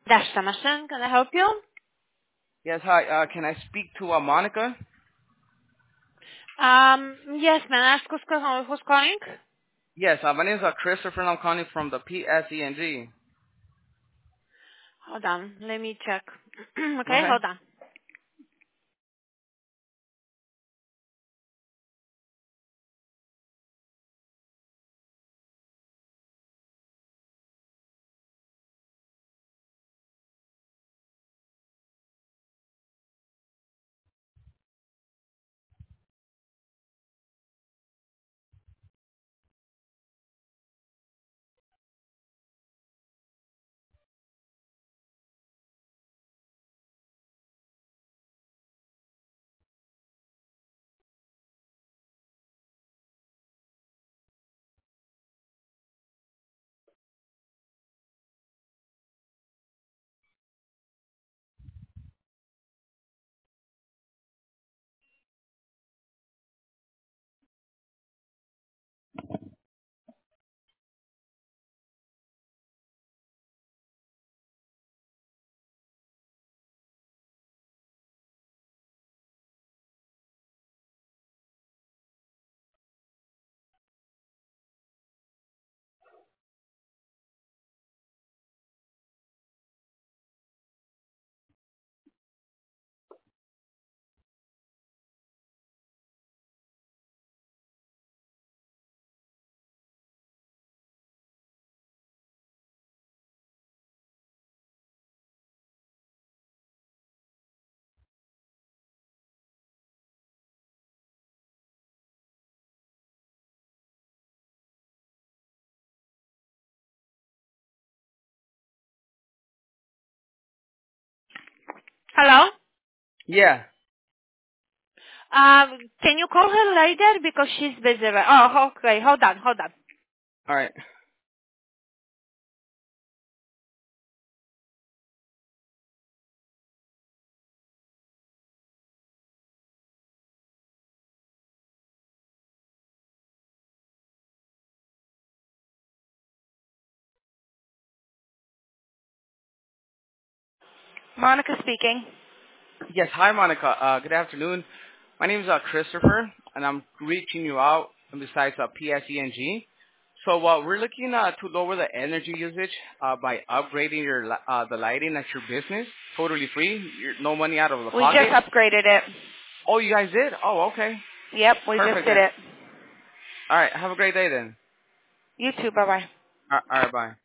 Dash Samerson, can I help you? Yes, hi. Can I speak to Monica? Yes, may I ask who's calling? Yes, my name is Christopher, and I'm calling from the PSENG. Hold on, let me check. Okay, Okay. hold on. Hello? Yeah. Can you call her later because she's busy? Oh, okay, hold on, hold on. All right. Monica speaking. Yes, hi, Monica. Good afternoon. My name is Christopher, and I'm reaching you out besides PSENG. So we're looking to lower the energy usage by upgrading the lighting at your business, totally free. No money out of the We just pocket. upgraded it. Oh, you guys did? Oh, okay. Yep, we just Perfect did then. it. All right. Have a great day then. You too, bye-bye. All right. Bye.